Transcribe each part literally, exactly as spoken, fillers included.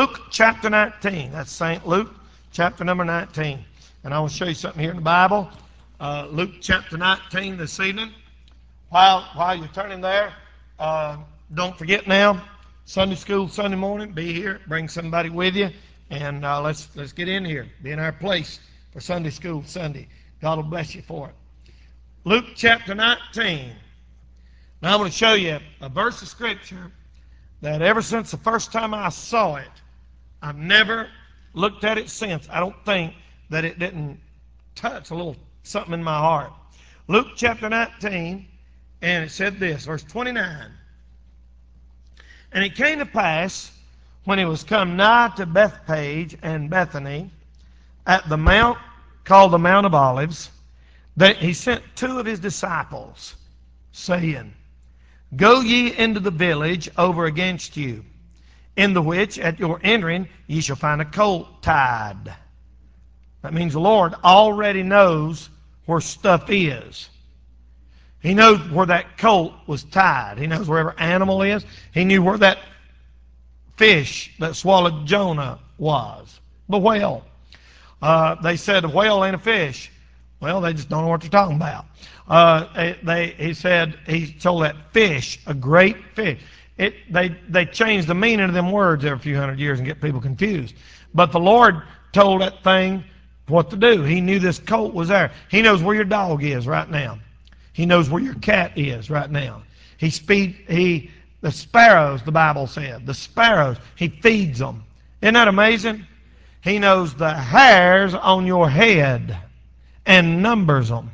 Luke chapter nineteen. That's Saint Luke chapter number nineteen. And I will show you something here in the Bible. Uh, Luke chapter nineteen this evening. While, while you're turning there, uh, don't forget now, Sunday school Sunday morning, be here, bring somebody with you, and uh, let's, let's get in here, be in our place for Sunday school Sunday. God will bless you for it. Luke chapter nineteen. Now I'm going to show you a verse of Scripture that ever since the first time I saw it, I've never looked at it since. I don't think that it didn't touch a little something in my heart. Luke chapter nineteen, and it said this, verse twenty-nine. And it came to pass, when he was come nigh to Bethpage and Bethany, at the mount called the Mount of Olives, that he sent two of his disciples, saying, Go ye into the village over against you, in the which at your entering ye shall find a colt tied. That means the Lord already knows where stuff is. He knows where that colt was tied. He knows where every animal is. He knew where that fish that swallowed Jonah was. The whale. Uh, they said a whale ain't a fish. Well, they just don't know what they're talking about. Uh, they, he said, he told that fish, a great fish. It, they, they changed the meaning of them words every few hundred years and get people confused. But the Lord told that thing what to do. He knew this colt was there. He knows where your dog is right now. He knows where your cat is right now. He speed, he, the sparrows, the Bible said, the sparrows, he feeds them. Isn't that amazing? He knows the hairs on your head and numbers them.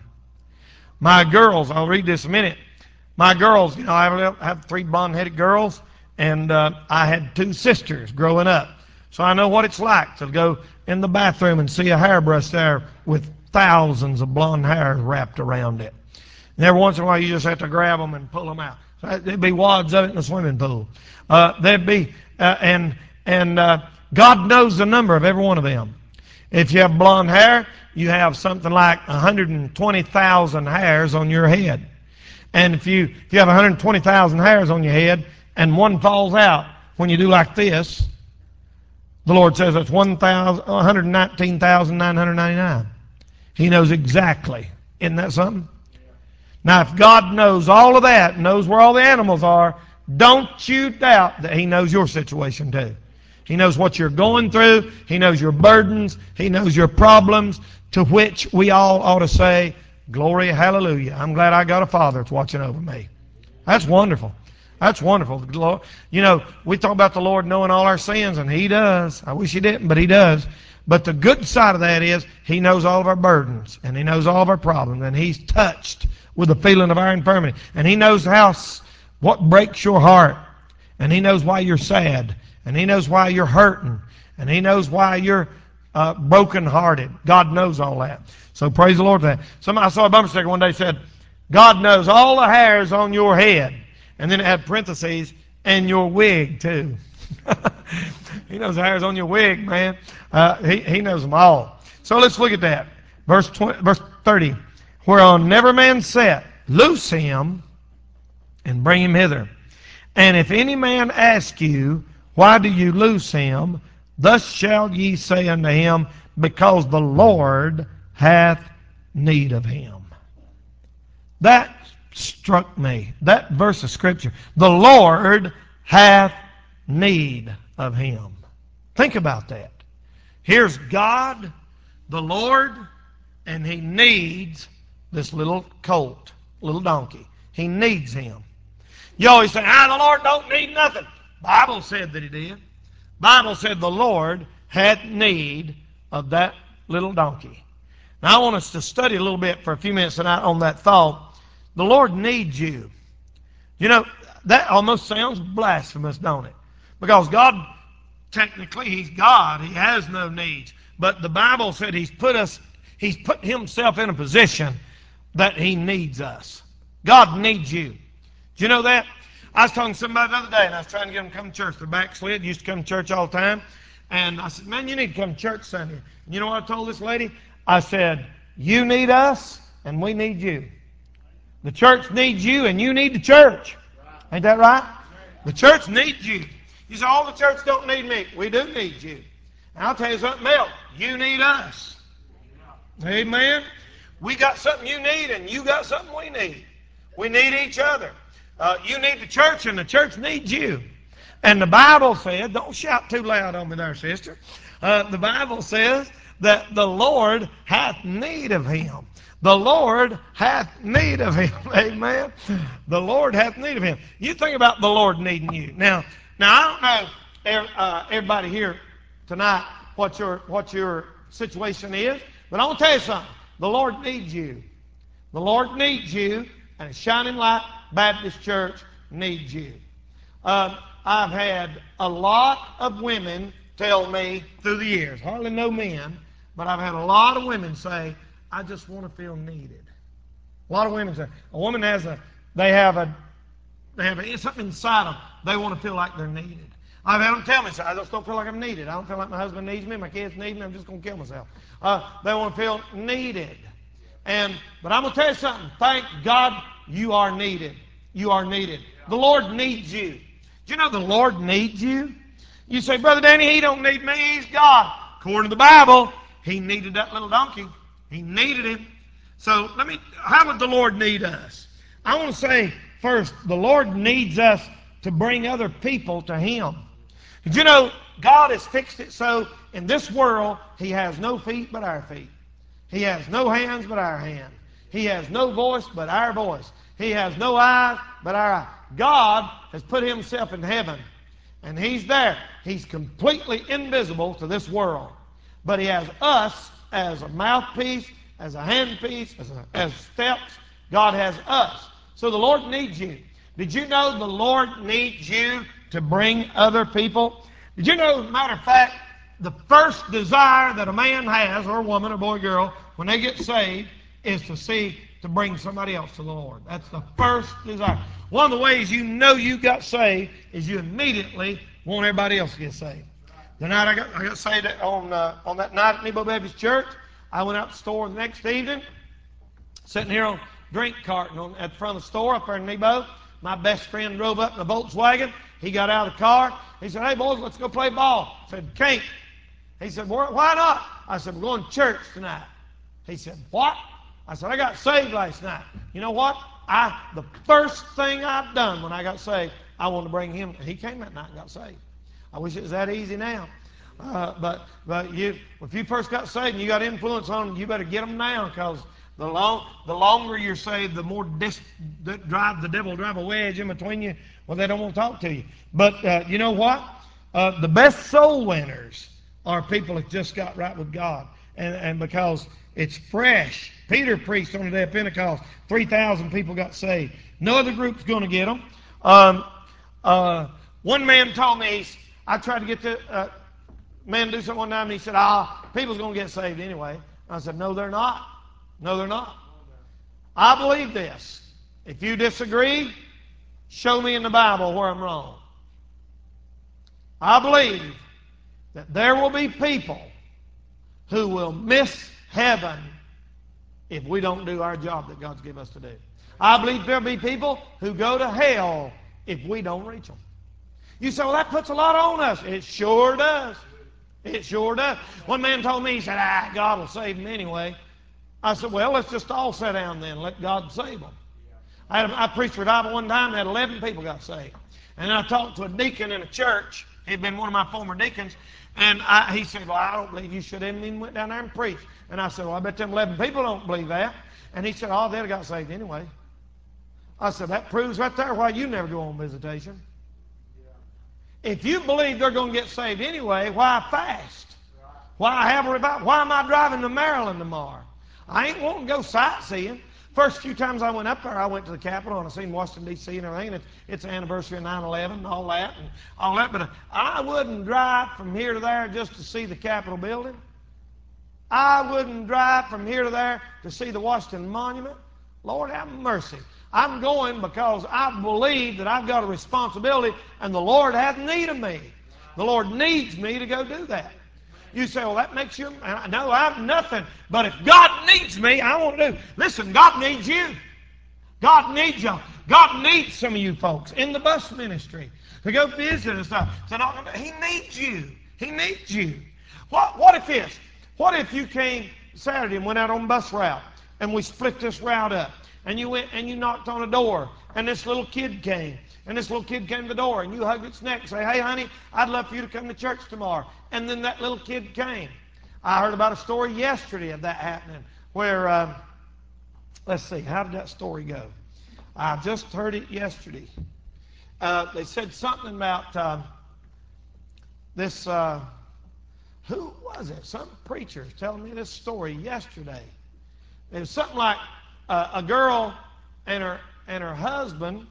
My girls, I'll read this in a minute. My girls, you know, I have, I have three blonde-headed girls, and uh, I had two sisters growing up. So I know what it's like to go in the bathroom and see a hairbrush there with thousands of blonde hairs wrapped around it. And every once in a while, you just have to grab them and pull them out. So there'd be wads of it in the swimming pool. Uh, there'd be, uh, and and uh, God knows the number of every one of them. If you have blonde hair, you have something like one hundred twenty thousand hairs on your head. And if you if you have one hundred twenty thousand hairs on your head and one falls out when you do like this, the Lord says it's one hundred nineteen thousand nine hundred ninety-nine. He knows exactly. Isn't that something? Now, if God knows all of that, knows where all the animals are, don't you doubt that He knows your situation too. He knows what you're going through. He knows your burdens. He knows your problems, to which we all ought to say, glory, hallelujah. I'm glad I got a Father that's watching over me. That's wonderful. That's wonderful. You know, we talk about the Lord knowing all our sins, and He does. I wish He didn't, but He does. But the good side of that is He knows all of our burdens, and He knows all of our problems, and He's touched with the feeling of our infirmity. And He knows how, what breaks your heart, and He knows why you're sad, and He knows why you're hurting, and He knows why you're uh, brokenhearted. God knows all that. So praise the Lord for that. Somebody, I saw a bumper sticker one day that said, God knows all the hairs on your head. And then it had parentheses, and your wig too. He knows the hairs on your wig, man. Uh, he, he knows them all. So let's look at that. Verse twenty, verse thirty. Whereon never man sat, loose him and bring him hither. And if any man ask you, why do you loose him? Thus shall ye say unto him, because the Lord hath need of him. That struck me. That verse of Scripture. The Lord hath need of him. Think about that. Here's God, the Lord, and He needs this little colt, little donkey. He needs him. You always say, ah, the Lord don't need nothing. Bible said that He did. Bible said the Lord had need of that little donkey. Now I want us to study a little bit for a few minutes tonight on that thought. The Lord needs you. You know, that almost sounds blasphemous, don't it? Because God, technically, He's God. He has no needs. But the Bible said He's put us, He's put Himself in a position that He needs us. God needs you. Do you know that? I was talking to somebody the other day, and I was trying to get them to come to church. They're backslid, used to come to church all the time. And I said, man, you need to come to church Sunday. And you know what I told this lady? I said, you need us, and we need you. The church needs you, and you need the church. Ain't that right? The church needs you. You say, all the church don't need me. We do need you. And I'll tell you something else. You need us. Amen. We got something you need, and you got something we need. We need each other. Uh, you need the church, and the church needs you. And the Bible said, don't shout too loud on me there, sister. Uh, the Bible says that the Lord hath need of him. The Lord hath need of him. Amen. The Lord hath need of him. You think about the Lord needing you. Now, now I don't know uh, everybody here tonight what your what your situation is, but I want to tell you something. The Lord needs you. The Lord needs you, and Shining Light Baptist Church needs you. Uh, I've had a lot of women tell me through the years, hardly no men, but I've had a lot of women say, I just want to feel needed. A lot of women say, a woman has a, they have a, they have a, something inside them. They want to feel like they're needed. I've had them tell me, so I just don't feel like I'm needed. I don't feel like my husband needs me, my kids need me, I'm just going to kill myself. Uh, they want to feel needed. And, but I'm going to tell you something. Thank God you are needed. You are needed. The Lord needs you. Do you know the Lord needs you? You say, Brother Danny, he don't need me, he's God. According to the Bible, he needed that little donkey. He needed him. So let me, how would the Lord need us? I want to say first, the Lord needs us to bring other people to him. Did you know God has fixed it so in this world he has no feet but our feet. He has no hands but our hands. He has no voice but our voice. He has no eyes but our eyes. God has put himself in heaven, and he's there. He's completely invisible to this world. But he has us as a mouthpiece, as a handpiece, as, a, as steps. God has us. So the Lord needs you. Did you know the Lord needs you to bring other people? Did you know, as a matter of fact, the first desire that a man has, or a woman, or boy, or girl, when they get saved, is to see, to bring somebody else to the Lord. That's the first desire. One of the ways you know you got saved is you immediately want everybody else to get saved. The night I got, I got saved on, uh, on that night at Nebo Baptist Church, I went out to the store the next evening, sitting here on a drink carton on, at the front of the store up there in Nebo. My best friend drove up in a Volkswagen. He got out of the car. He said, hey, boys, let's go play ball. I said, can't. He said, why not? I said, we're going to church tonight. He said, what? I said, I got saved last night. You know what? I the first thing I've done when I got saved, I wanted to bring him. He came that night and got saved. I wish it was that easy now. Uh, but but you, if you first got saved and you got influence on them, you better get them now, because the long the longer you're saved, the more dis, the, drive the devil will drive a wedge in between you. Well, they don't want to talk to you. But uh, you know what? Uh, the best soul winners are people that just got right with God, and and because it's fresh. Peter preached on the day of Pentecost. three thousand people got saved. No other group's going to get them. Um, uh, one man told me, I tried to get the uh, man to do something one time, and he said, ah, people's going to get saved anyway. And I said, no, they're not. No, they're not. I believe this. If you disagree, show me in the Bible where I'm wrong. I believe that there will be people who will miss heaven if we don't do our job that God's given us to do. I believe there'll be people who go to hell if we don't reach them. You say, well, that puts a lot on us. It sure does. It sure does. One man told me, he said, ah, God will save them anyway. I said, well, let's just all sit down then and let God save them. I, had a, I preached revival one time, and had eleven people got saved. And then I talked to a deacon in a church. He'd been one of my former deacons. And I, he said, well, I don't believe you should have even went down there and preached. And I said, well, I bet them eleven people don't believe that. And he said, oh, they'd have got saved anyway. I said, that proves right there why you never go on visitation. If you believe they're going to get saved anyway, why fast? Why have a revival? Why am I driving to Maryland tomorrow? I ain't wanting to go sightseeing. First few times I went up there, I went to the Capitol and I seen Washington, D C and everything. And it's, it's the anniversary of nine eleven and all that and all that. But I wouldn't drive from here to there just to see the Capitol building. I wouldn't drive from here to there to see the Washington Monument. Lord have mercy. I'm going because I believe that I've got a responsibility and the Lord has need of me. The Lord needs me to go do that. You say, well, that makes you... No, I'm nothing. But if God needs me, I want to do... Listen, God needs you. God needs you. God needs some of you folks in the bus ministry to go visit and stuff. To not, he needs you. He needs you. What, what if this? What if you came Saturday and went out on bus route and we split this route up and you went and you knocked on a door and this little kid came and this little kid came to the door and you hugged its neck and say, hey, honey, I'd love for you to come to church tomorrow. And then that little kid came. I heard about a story yesterday of that happening where, um, let's see, how did that story go? I just heard it yesterday. Uh, they said something about um, this, uh, who was it? Some preacher was telling me this story yesterday. It was something like uh, a girl and her, and her husband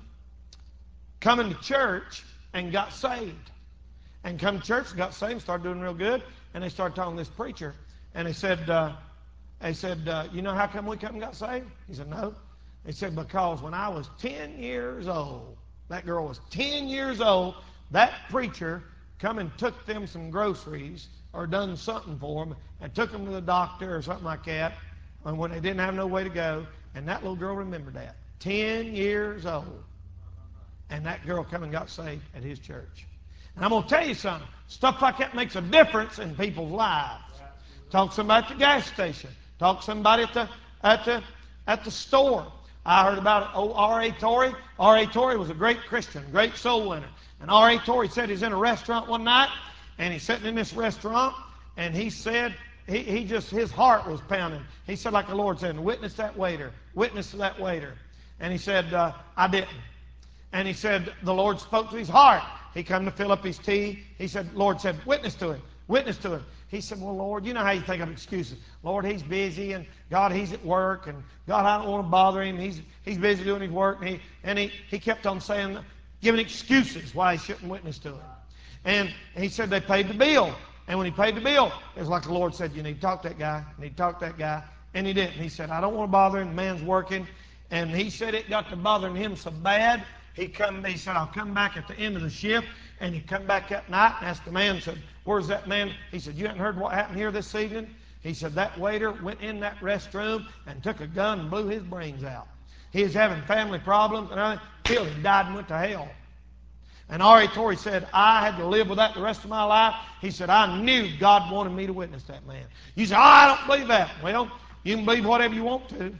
coming to church and got saved. And come to church and got saved and started doing real good. And they started talking to this preacher. And they said, uh, they said, uh, you know how come we come and got saved? He said, no. They said, because when I was ten years old, that girl was ten years old, that preacher come and took them some groceries or done something for them and took them to the doctor or something like that and when they didn't have no way to go. And that little girl remembered that. ten years old. And that girl come and got saved at his church. And I'm going to tell you something. Stuff like that makes a difference in people's lives. Talk to somebody at the gas station. Talk to somebody at the, at the, at the store. I heard about old R A Torrey. R A Torrey was a great Christian, great soul winner. And R A Torrey said he's in a restaurant one night, and he's sitting in this restaurant, and he said, he, he just, his heart was pounding. He said, like the Lord said, witness that waiter, witness to that waiter. And he said, uh, I didn't. And he said, the Lord spoke to his heart. He come to fill up his tea. He said, Lord said, witness to him, witness to him. He said, well, Lord, you know how you think of excuses. Lord, he's busy, and God, he's at work, and God, I don't want to bother him. He's, he's busy doing his work. And, he, and he, he kept on saying, giving excuses why he shouldn't witness to him. And he said they paid the bill. And when he paid the bill, it was like the Lord said, you need to talk to that guy. You need to talk to that guy. And he didn't. He said, I don't want to bother him. The man's working. And he said it got to bothering him so bad, he come. He said, I'll come back at the end of the shift. And he come back that night and asked the man, said, where's that man? He said, you haven't heard what happened here this evening? He said, that waiter went in that restroom and took a gun and blew his brains out. He was having family problems, and I killed him, died and went to hell. And R A Torrey said, I had to live with that the rest of my life. He said, I knew God wanted me to witness that man. You say, oh, I don't believe that. Well, you can believe whatever you want to.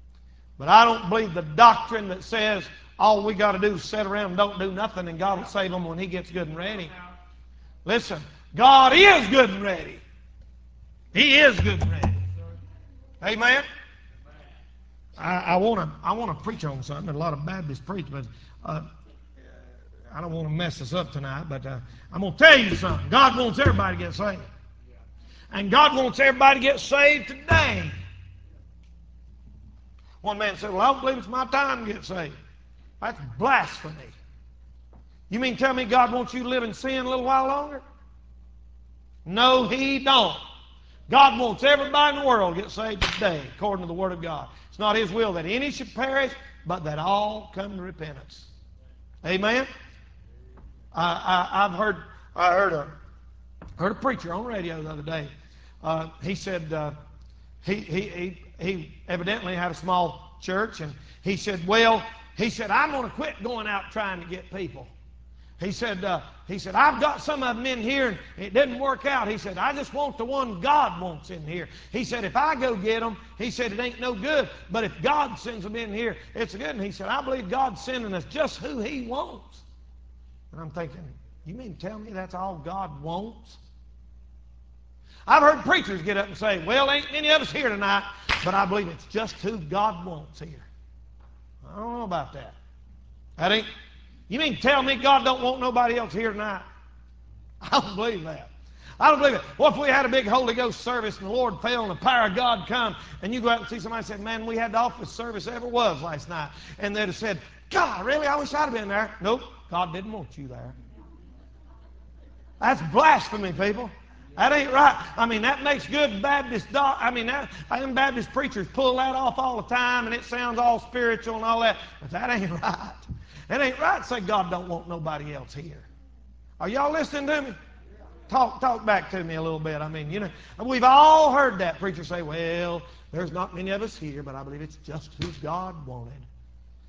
But I don't believe the doctrine that says all we got to do is sit around and don't do nothing and God will save them when he gets good and ready. Listen, God is good and ready. He is good and ready. Amen? I, I want to I want to preach on something. A lot of Baptists preach, but uh, I don't want to mess this up tonight. But uh, I'm going to tell you something. God wants everybody to get saved. And God wants everybody to get saved today. One man said, well, I don't believe it's my time to get saved. That's blasphemy. You mean tell me God wants you to live in sin a little while longer? No, he don't. God wants everybody in the world to get saved today, according to the Word of God. It's not his will that any should perish, but that all come to repentance. Amen? I, I, I've heard, I heard a, heard a preacher on radio the other day. Uh, he said uh, he, he, he, he evidently had a small church, and he said, well, he said, I'm going to quit going out trying to get people. He said, uh, he said, I've got some of them in here, and it didn't work out. He said, I just want the one God wants in here. He said, if I go get them, he said, it ain't no good. But if God sends them in here, it's good. And he said, I believe God's sending us just who he wants. And I'm thinking, you mean to tell me that's all God wants? I've heard preachers get up and say, well, ain't many of us here tonight, but I believe it's just who God wants here. I don't know about that. That ain't... You mean tell me God don't want nobody else here tonight? I don't believe that. I don't believe it. Well, if we had a big Holy Ghost service and the Lord fell and the power of God come, and you go out and see somebody and say, man, we had the office service ever was last night. And they'd have said, God, really? I wish I'd have been there. Nope, God didn't want you there. That's blasphemy, people. That ain't right. I mean, that makes good Baptist, doc- I mean, that, them Baptist preachers pull that off all the time, and it sounds all spiritual and all that. But that ain't right. It ain't right to say God don't want nobody else here. Are y'all listening to me? Talk, talk back to me a little bit. I mean, you know, we've all heard that preacher say, well, there's not many of us here, but I believe it's just who God wanted.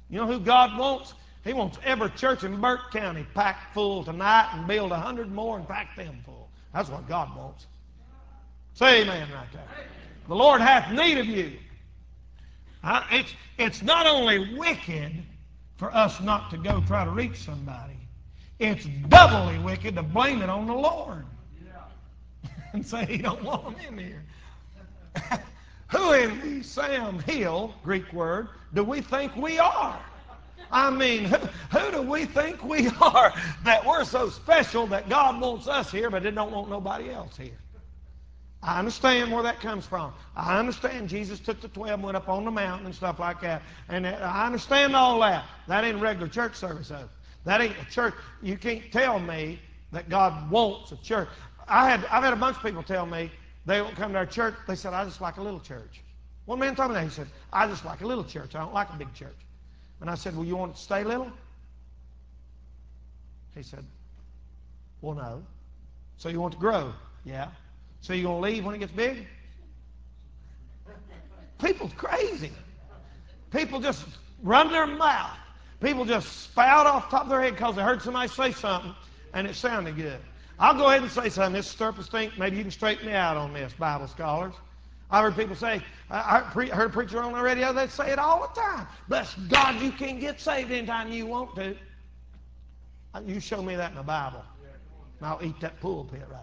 You know who God wants? He wants every church in Burke County packed full tonight and build a hundred more and pack them full. That's what God wants. Say amen right there. The Lord hath need of you. I, it's, it's not only wicked for us not to go try to reach somebody. It's doubly wicked to blame it on the Lord. And say He don't want them in here. Who in the Sam Hill, Greek word, do we think we are? I mean, who, who do we think we are that we're so special that God wants us here but He don't want nobody else here? I understand where that comes from. I understand Jesus took the twelve and went up on the mountain and stuff like that. And I understand all that. That ain't a regular church service, though. That ain't a church. You can't tell me that God wants a church. I had, I've had a bunch of people tell me they don't come to our church. They said, I just like a little church. One man told me that. He said, I just like a little church. I don't like a big church. And I said, well, you want it to stay little? He said, well, no. So you want it to grow? Yeah. So you going to leave when it gets big? People's crazy. People just run their mouth. People just spout off the top of their head because they heard somebody say something and it sounded good. I'll go ahead and say something. This stir up a stink. Maybe you can straighten me out on this, Bible scholars. I heard people say, I heard a preacher on the radio, they say it all the time. Bless God, you can get saved anytime you want to. You show me that in the Bible, and I'll eat that pulpit right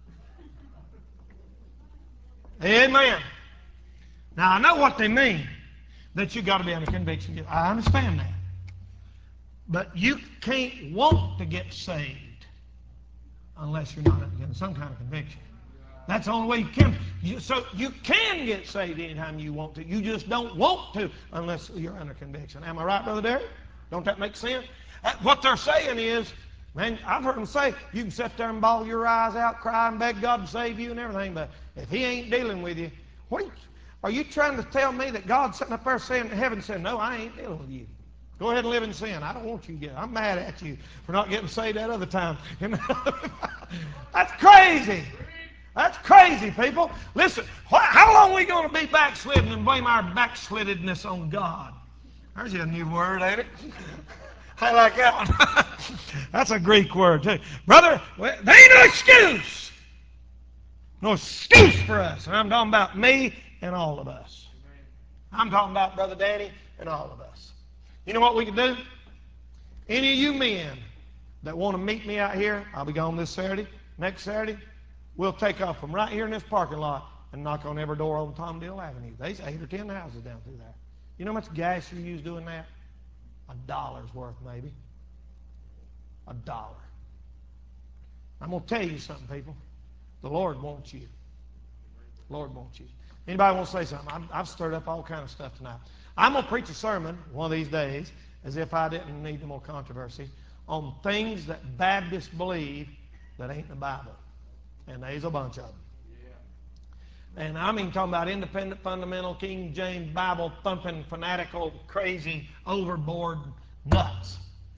there. Amen. Now, I know what they mean, that you got to be under conviction. I understand that. But you can't want to get saved unless you're not under some kind of conviction. That's the only way you can. You, so you can get saved anytime you want to. You just don't want to unless you're under conviction. Am I right, Brother Derek? Don't that make sense? What they're saying is, man, I've heard them say, you can sit there and bawl your eyes out, cry and beg God to save you and everything, but if He ain't dealing with you, what are you, are you trying to tell me that God's sitting up there saying in heaven saying, no, I ain't dealing with you. Go ahead and live in sin. I don't want you to get it. I'm mad at you for not getting saved that other time. That's crazy. That's crazy, people. Listen, wh- how long are we going to be backslidden and blame our backsliddedness on God? There's a new word, ain't it? I like that one. That's a Greek word, too. Brother, there ain't no excuse. No excuse for us. And I'm talking about me and all of us. I'm talking about Brother Danny and all of us. You know what we can do? Any of you men that want to meet me out here, I'll be gone this Saturday, next Saturday, we'll take off from right here in this parking lot and knock on every door on Tomdale Avenue. There's eight or ten houses down through there. You know how much gas you use doing that? A dollar's worth, maybe. A dollar. I'm going to tell you something, people. The Lord wants you. The Lord wants you. Anybody want to say something? I've, I've stirred up all kind of stuff tonight. I'm going to preach a sermon one of these days, as if I didn't need no more controversy, on things that Baptists believe that ain't in the Bible. And there's a bunch of them. And I mean talking about independent, fundamental, King James, Bible thumping, fanatical, crazy, overboard nuts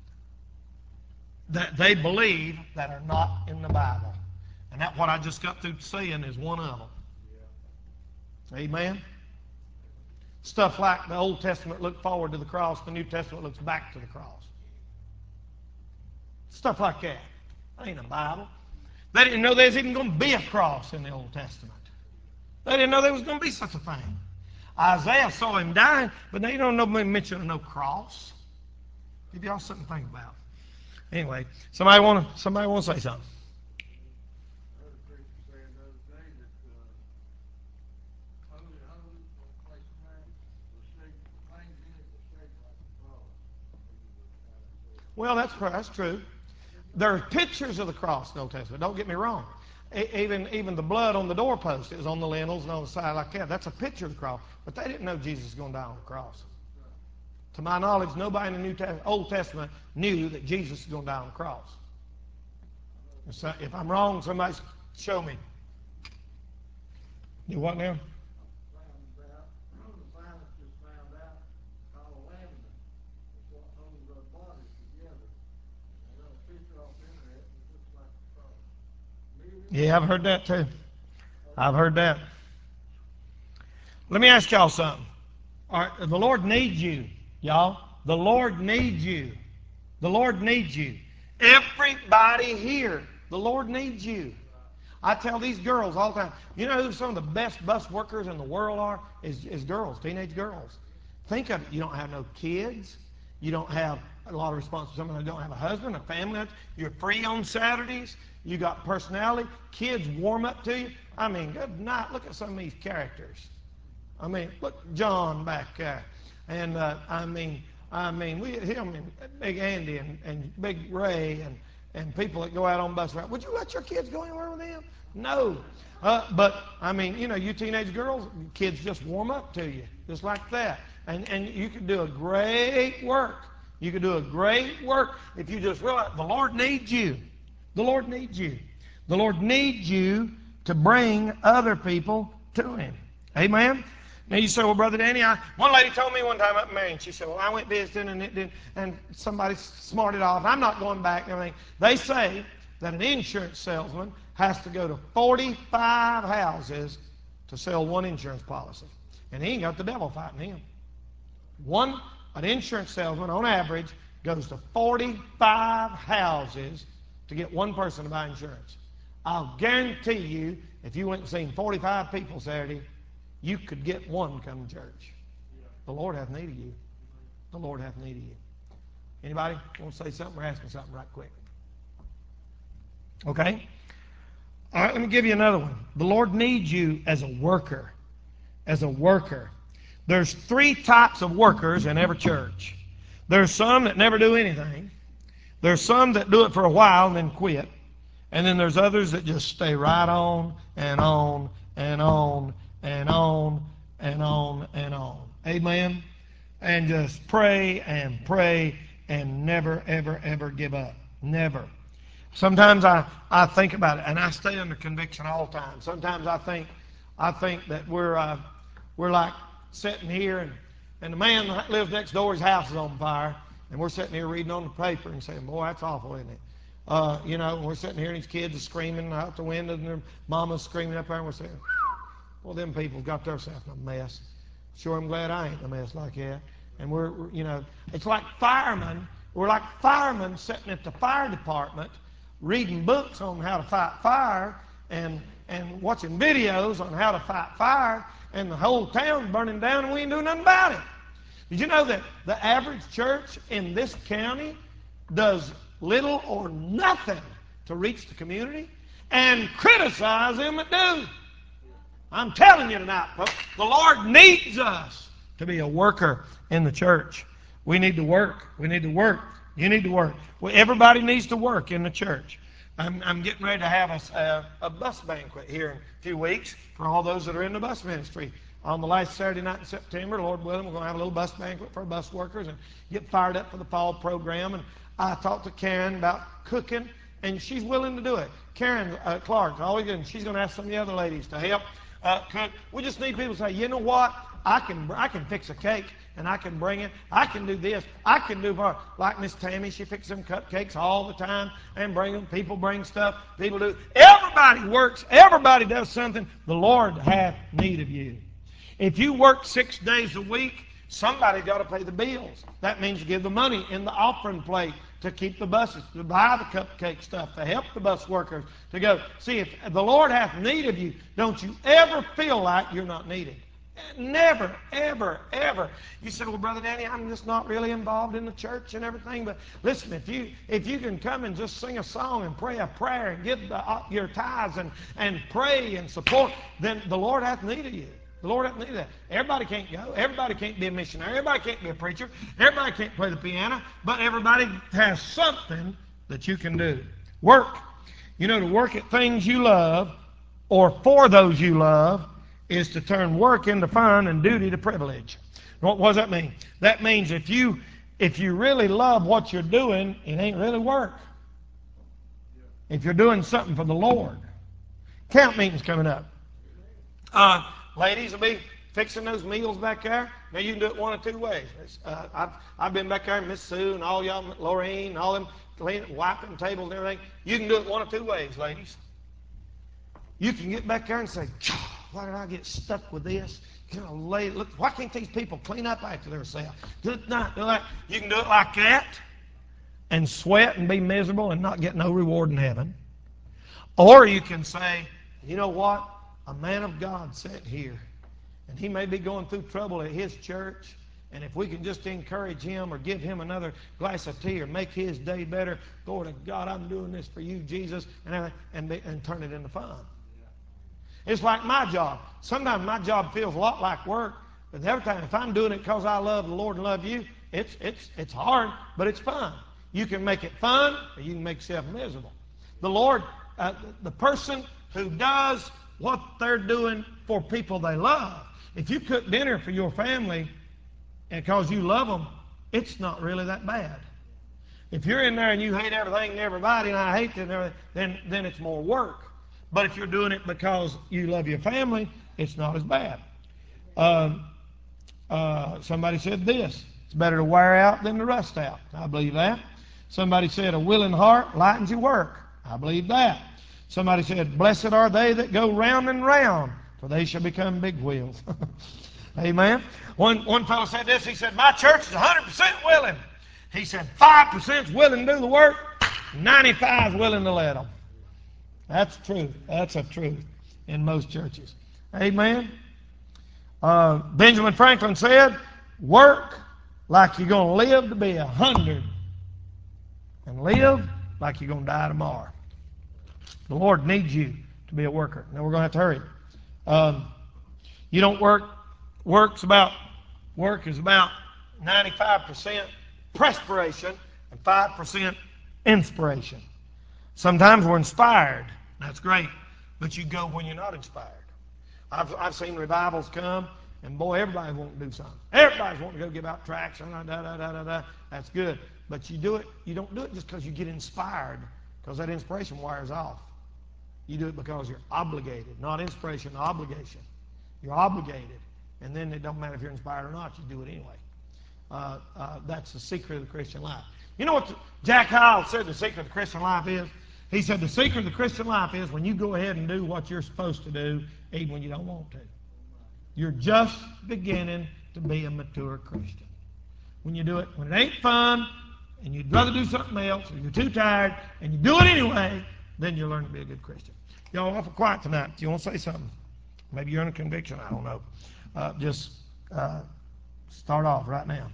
that they believe that are not in the Bible. And that what I just got through saying is one of them. Amen? Stuff like the Old Testament looked forward to the cross, the New Testament looks back to the cross. Stuff like that. That ain't a Bible. They didn't know there was even going to be a cross in the Old Testament. They didn't know there was going to be such a thing. Isaiah saw him dying, but they don't know mention of no cross. Give y'all something to think about. Anyway, somebody want to somebody want to say something? Well, that's that's true. There are pictures of the cross in the Old Testament. Don't get me wrong. Even, even the blood on the doorpost is on the lintels and on the side like that. That's a picture of the cross. But they didn't know Jesus was going to die on the cross. To my knowledge, nobody in the New Testament, Old Testament knew that Jesus was going to die on the cross. So if I'm wrong, somebody show me. Do what now? Yeah, I've heard that too. I've heard that. Let me ask y'all something. All right, the Lord needs you, y'all. The Lord needs you. The Lord needs you. Everybody here, the Lord needs you. I tell these girls all the time, you know who some of the best bus workers in the world are? Is, is girls, teenage girls. Think of it. You don't have no kids. You don't have a lot of responsibility. Some don't have a husband, a family. You're free on Saturdays. You got personality. Kids warm up to you. I mean, good night. Look at some of these characters. I mean, look, John back there. And uh, I mean, I mean, we him and Big Andy and, and Big Ray and, and people that go out on bus rides. Would you let your kids go anywhere with them? No. Uh, but, I mean, you know, you teenage girls, kids just warm up to you, just like that. And, and you can do a great work. You can do a great work if you just realize the Lord needs you. The Lord needs you. The Lord needs you to bring other people to Him. Amen? Now you say, well, Brother Danny, I, one lady told me one time up in Marion, she said, well, I went visiting and it did, and somebody smarted off. I'm not going back and everything. They say that an insurance salesman has to go to forty-five houses to sell one insurance policy. And he ain't got the devil fighting him. One, an insurance salesman, on average, goes to forty-five houses to get one person to buy insurance. I'll guarantee you, if you went and seen forty-five people Saturday, you could get one come to church. The Lord hath need of you. The Lord hath need of you. Anybody want to say something or ask me something right quick? Okay? All right, let me give you another one. The Lord needs you as a worker. As a worker. There's three types of workers in every church. There's some that never do anything. There's some that do it for a while and then quit. And then there's others that just stay right on and on and on and on and on and on. Amen? And just pray and pray and never, ever, ever give up. Never. Sometimes I, I think about it, and I stay under conviction all the time. Sometimes I think I think that we're uh, we're like sitting here, and, and the man that lives next door, his house is on fire, and we're sitting here reading on the paper and saying, boy, that's awful, isn't it? Uh, you know, we're sitting here and these kids are screaming out the window and their mama's screaming up there, and we're saying, well, them people got themselves in a mess. Sure, I'm glad I ain't in a mess like that. And we're, we're, you know, it's like firemen. We're like firemen sitting at the fire department reading books on how to fight fire and, and watching videos on how to fight fire, and the whole town's burning down and we ain't doing nothing about it. Did you know that the average church in this county does little or nothing to reach the community and criticize them that do? I'm telling you tonight, folks, the Lord needs us to be a worker in the church. We need to work. We need to work. You need to work. Well, everybody needs to work in the church. I'm, I'm getting ready to have a, a, a bus banquet here in a few weeks for all those that are in the bus ministry. On the last Saturday night in September, Lord willing, we're going to have a little bus banquet for bus workers and get fired up for the fall program. And I talked to Karen about cooking, and she's willing to do it. Karen uh, Clark, always good, and she's going to ask some of the other ladies to help uh, cook. We just need people to say, you know what? I can I can fix a cake, and I can bring it. I can do this. I can do more. Like Miss Tammy, she fixes them cupcakes all the time and bring them. People bring stuff. People do. Everybody works. Everybody does something. The Lord hath need of you. If you work six days a week, somebody's got to pay the bills. That means you give the money in the offering plate to keep the buses, to buy the cupcake stuff, to help the bus workers, to go. See, if the Lord hath need of you, don't you ever feel like you're not needed. Never, ever, ever. You say, well, Brother Danny, I'm just not really involved in the church and everything. But listen, if you if you can come and just sing a song and pray a prayer and give the, uh, your tithes and, and pray and support, then the Lord hath need of you. The Lord hath need of that. Everybody can't go. Everybody can't be a missionary. Everybody can't be a preacher. Everybody can't play the piano. But everybody has something that you can do. Work. You know, to work at things you love or for those you love is to turn work into fun and duty to privilege. What does that mean? That means if you if you really love what you're doing, it ain't really work. If you're doing something for the Lord. Camp meeting's coming up. Uh, ladies will be fixing those meals back there. Now you can do it one of two ways. Uh, I've, I've been back there, Miss Sue and all y'all, Lorraine, and all them cleaning, wiping tables and everything. You can do it one of two ways, ladies. You can get back there and say, why did I get stuck with this? You know, lay, look, why can't these people clean up after themselves? Do it not, do that. You can do it like that and sweat and be miserable and not get no reward in heaven. Or you can say, you know what? A man of God sat here, and he may be going through trouble at his church, and if we can just encourage him or give him another glass of tea or make his day better, glory to God, I'm doing this for you, Jesus, and, and, be, and turn it into fun. It's like my job. Sometimes my job feels a lot like work, but every time, if I'm doing it because I love the Lord and love you, it's, it's, it's hard, but it's fun. You can make it fun, or you can make yourself miserable. The Lord, uh, the person who does what they're doing for people they love, if you cook dinner for your family and because you love them, it's not really that bad. If you're in there and you hate everything and everybody, and I hate it and everything, then, then it's more work. But if you're doing it because you love your family, it's not as bad. Um, uh, somebody said this, it's better to wear out than to rust out. I believe that. Somebody said a willing heart lightens your work. I believe that. Somebody said, blessed are they that go round and round, for they shall become big wheels. Amen. One, one fellow said this, he said, my church is one hundred percent willing. He said, five percent is willing to do the work, ninety-five is willing to let them. That's truth. That's a truth in most churches. Amen. Uh, Benjamin Franklin said, work like you're going to live to be a hundred, and live like you're going to die tomorrow. The Lord needs you to be a worker. Now we're going to have to hurry. Um, you don't work. Work's about work is about ninety-five percent perspiration and five percent inspiration. Sometimes we're inspired. That's great. But you go when you're not inspired. I've, I've seen revivals come, and boy, everybody's wanting to do something. Everybody's wanting to go give out tracts. Da, da, da, da, da, da. That's good. But you do it. You don't do it just because you get inspired, because that inspiration wears off. You do it because you're obligated. Not inspiration, obligation. You're obligated. And then it don't matter if you're inspired or not. You do it anyway. Uh, uh, that's the secret of the Christian life. You know what the, Jack Hyles said the secret of the Christian life is? He said the secret of the Christian life is when you go ahead and do what you're supposed to do, even when you don't want to. You're just beginning to be a mature Christian. When you do it, when it ain't fun, and you'd rather do something else, or you're too tired, and you do it anyway, then you learn to be a good Christian. Y'all awful quiet tonight. Do you want to say something? Maybe you're under conviction. I don't know. Uh, just uh, start off right now.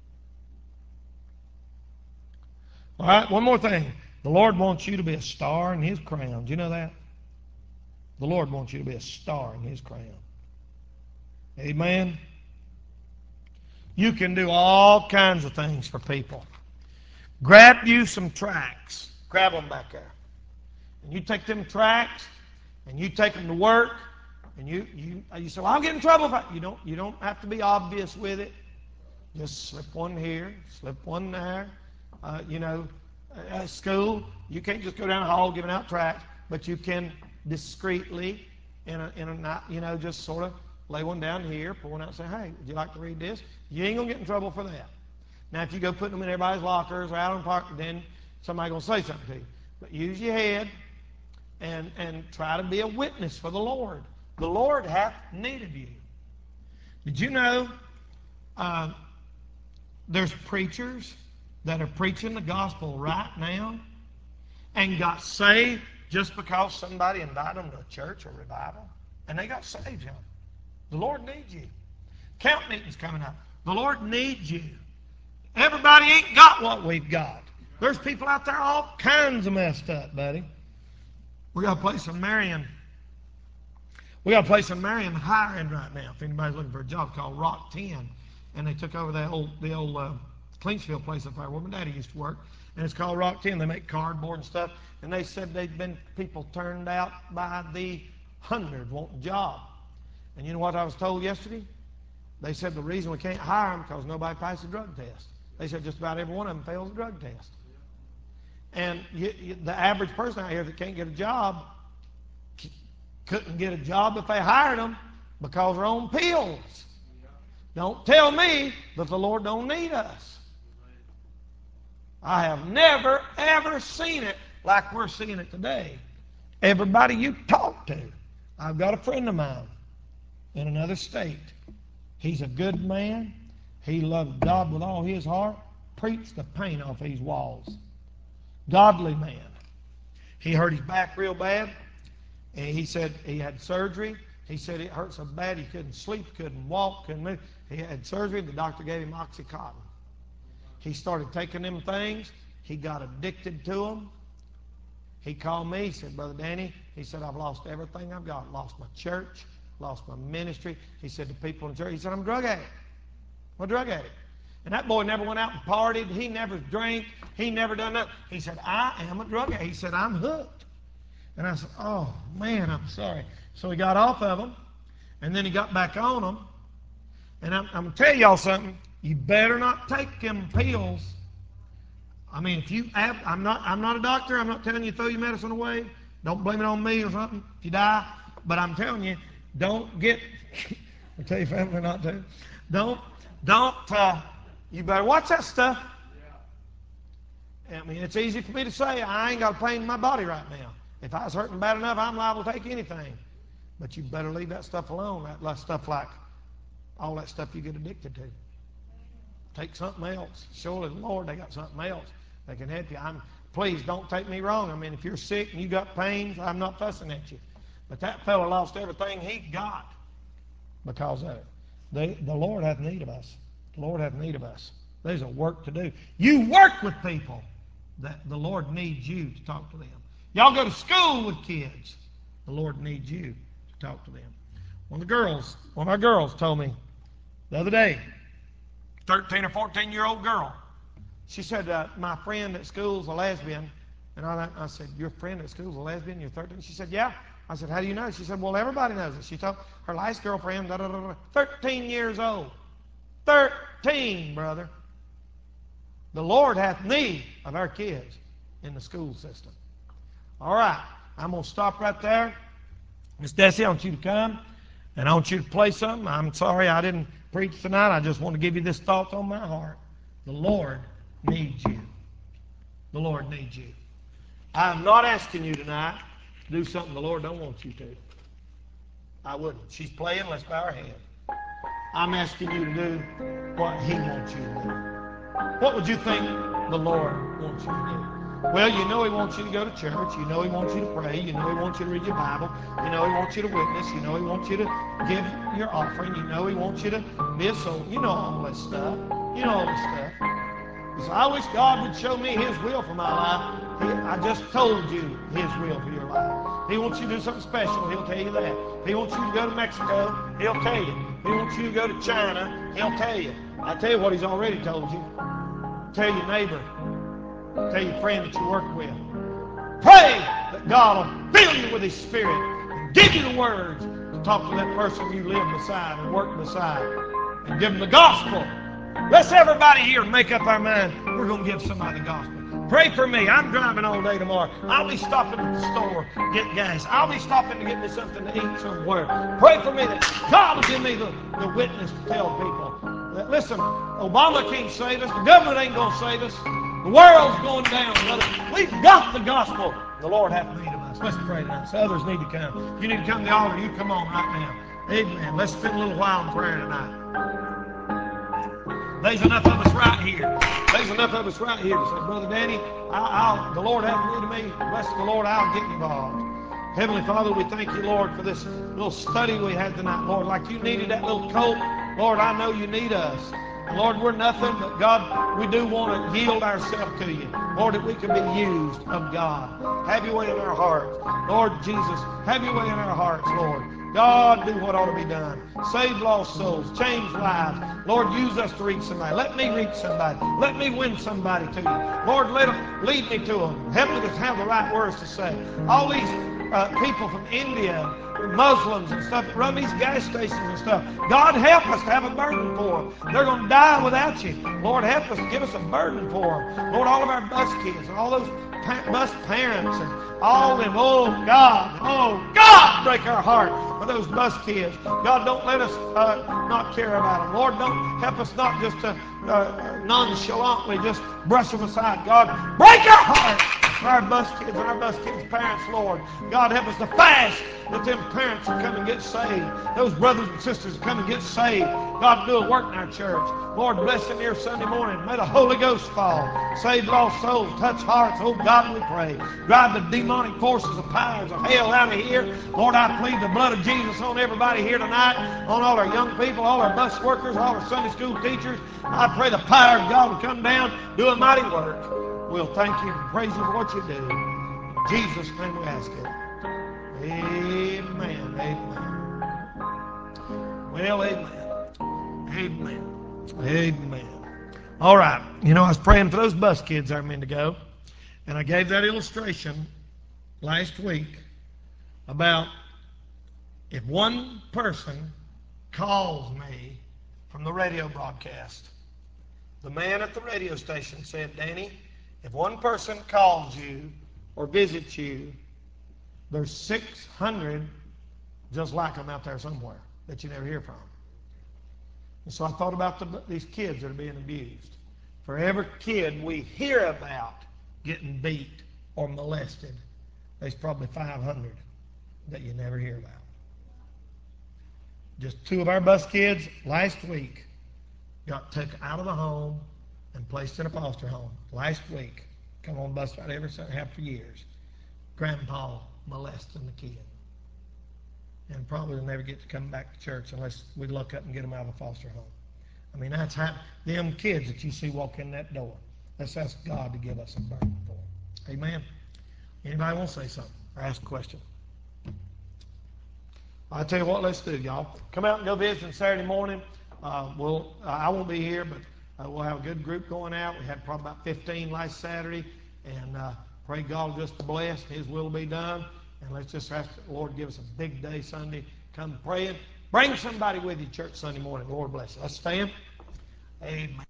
All right, one more thing. The Lord wants you to be a star in His crown. Do you know that? The Lord wants you to be a star in His crown. Amen? You can do all kinds of things for people. Grab you some tracts. Grab them back there. And you take them tracts, and you take them to work, and you you you say, well, I'll get in trouble if I... You don't, you don't have to be obvious with it. Just slip one here, slip one there. Uh, you know, at school, you can't just go down the hall giving out tracts, but you can discreetly, in a, in a you know, just sort of lay one down here, pull one out and say, hey, would you like to read this? You ain't going to get in trouble for that. Now, if you go put them in everybody's lockers or out in the park, then somebody's going to say something to you. But use your head and, and try to be a witness for the Lord. The Lord hath need of you. Did you know uh, there's preachers that are preaching the gospel right now and got saved just because somebody invited them to a church or revival? And they got saved, y'all. The Lord needs you. Camp meeting's coming up. The Lord needs you. Everybody ain't got what we've got. There's people out there all kinds of messed up, buddy. We got a place in Marion. We got a place in Marion hiring right now. If anybody's looking for a job, called Rock ten, and they took over the old the old uh, Cleansfield place up there where my daddy used to work, and it's called Rock ten. They make cardboard and stuff, and they said they'd been people turned out by the hundred wanting a job. And you know what I was told yesterday? They said the reason we can't hire them because nobody passed the drug test. They said just about every one of them fails the drug test. And you, you, the average person out here that can't get a job c- couldn't get a job if they hired them because they're on pills. Don't tell me that the Lord don't need us. I have never, ever seen it like we're seeing it today. Everybody you talk to, I've got a friend of mine, in another state. He's a good man. He loved God with all his heart. Preached the paint off these walls. Godly man. He hurt his back real bad. And he said he had surgery. He said it hurt so bad he couldn't sleep, couldn't walk, couldn't move. He had surgery. The doctor gave him Oxycontin. He started taking them things. He got addicted to them. He called me. He said, Brother Danny, he said, I've lost everything I've got. Lost my church. Lost my ministry. He said to people in church, he said, I'm a drug addict. I'm a drug addict. And that boy never went out and partied. He never drank. He never done that. He said, I am a drug addict. He said, I'm hooked. And I said, oh, man, I'm sorry. So he got off of them. And then he got back on them. And I'm, I'm going to tell y'all something. You better not take them pills. I mean, if you have, I'm not, I'm not a doctor. I'm not telling you to throw your medicine away. Don't blame it on me or something if you die. But I'm telling you, don't get, I tell your family not to. Don't, don't, uh, you better watch that stuff. I mean, it's easy for me to say, I ain't got a pain in my body right now. If I was hurting bad enough, I'm liable to take anything. But you better leave that stuff alone, that, that stuff like all that stuff you get addicted to. Take something else. Surely the Lord, they got something else that can help you. I'm, please don't take me wrong. I mean, if you're sick and you got pains, I'm not fussing at you. But that fellow lost everything he got because of it. They, the Lord hath need of us. The Lord hath need of us. There's a work to do. You work with people that the Lord needs you to talk to them. Y'all go to school with kids. The Lord needs you to talk to them. One of the girls, one of our girls told me the other day, thirteen or fourteen year old girl. She said, uh, my friend at school's a lesbian. And I, I said, your friend at school's a lesbian? You're thirteen? She said, yeah. I said, how do you know? She said, well, everybody knows it. She told her last girlfriend, da, da, da, da, thirteen years old. thirteen, brother. The Lord hath need of our kids in the school system. All right. I'm going to stop right there. Miss Desi, I want you to come. And I want you to play something. I'm sorry I didn't preach tonight. I just want to give you this thought on my heart. The Lord needs you. The Lord needs you. I'm not asking you tonight to do something the Lord don't want you to. I wouldn't. She's playing. Let's bow our head. I'm asking you to do what He wants you to do. What would you think the Lord wants you to do? Well, you know He wants you to go to church. You know He wants you to pray. You know He wants you to read your Bible. You know He wants you to witness. You know He wants you to give your offering. You know He wants you to be a soul. You know all this stuff. You know all this stuff. So I wish God would show me His will for my life. He, I just told you His will for your life. He wants you to do something special. He'll tell you that. If He wants you to go to Mexico, He'll tell you. If He wants you to go to China, He'll tell you. I'll tell you what He's already told you. Tell your neighbor. Tell your friend that you work with. Pray that God will fill you with His Spirit and give you the words to talk to that person you live beside and work beside and give them the gospel. Let's everybody here make up our mind. We're going to give somebody the gospel. Pray for me. I'm driving all day tomorrow. I'll be stopping at the store to get gas. I'll be stopping to get me something to eat somewhere. Pray for me that God will give me the, the witness to tell people. That, listen, Obama can't save us. The government ain't going to save us. The world's going down, brother. We've got the gospel. The Lord hath need of us. Let's pray tonight. So others need to come. You need to come to the altar. You come on right now. Amen. Let's spend a little while in prayer tonight. There's enough of us right here. There's enough of us right here to say, Brother Danny, I, I'll, the Lord hath need of me. Bless the Lord, I'll get involved. Heavenly Father, we thank you, Lord, for this little study we had tonight, Lord. Like you needed that little coat, Lord, I know you need us. Lord, we're nothing, but God, we do want to yield ourselves to you. Lord, that we can be used of God. Have your way in our hearts. Lord Jesus, have your way in our hearts, Lord. God, do what ought to be done. Save lost souls. Change lives. Lord, use us to reach somebody. Let me reach somebody. Let me win somebody to you. Lord, let them, lead me to them. Help me to have the right words to say. All these uh, people from India, Muslims and stuff that run these gas stations and stuff. God, help us to have a burden for them. They're going to die without you. Lord, help us, give us a burden for them. Lord, all of our bus kids and all those pa- bus parents and all of them, oh God, oh God, break our heart for those bus kids. God, don't let us uh, not care about them. Lord, don't help us not just to uh, nonchalantly just brush them aside. God, break our heart for our bus kids and our bus kids' parents, Lord. God, help us to fast that them parents will come and get saved. Those brothers and sisters will come and get saved. God, do a work in our church. Lord, bless them here Sunday morning. May the Holy Ghost fall. Save lost souls. Touch hearts. Oh, God, we pray. Drive the demonic forces of powers of hell out of here. Lord, I plead the blood of Jesus on everybody here tonight, on all our young people, all our bus workers, all our Sunday school teachers. I pray the power of God will come down, do a mighty work. We'll thank you and praise you for what you do. In Jesus' name we ask it. Amen. Amen. Well, amen. Amen. Amen. All right. You know, I was praying for those bus kids there a minute ago, and I gave that illustration last week about if one person calls me from the radio broadcast. The man at the radio station said, Danny, if one person calls you or visits you, there's six hundred just like them out there somewhere that you never hear from. And so I thought about the, these kids that are being abused. For every kid we hear about getting beat or molested, there's probably five hundred that you never hear about. Just two of our bus kids last week got taken out of the home and placed in a foster home. Last week. Come on bus ride every Sunday, have for years. Grandpa molesting the kid. And probably will never get to come back to church unless we look up and get them out of a foster home. I mean, that's how them kids that you see walk in that door. Let's ask God to give us a burden for them. Amen. Anybody want to say something or ask a question? I'll tell you what, let's do, y'all. Come out and go visit Saturday morning. Uh, we'll, uh, I won't be here, but uh, we'll have a good group going out. We had probably about fifteen last Saturday, and uh, pray God just to bless. His will be done. And let's just ask the Lord to give us a big day Sunday. Come praying. Bring somebody with you church Sunday morning. Lord bless you. Let's stand. Amen.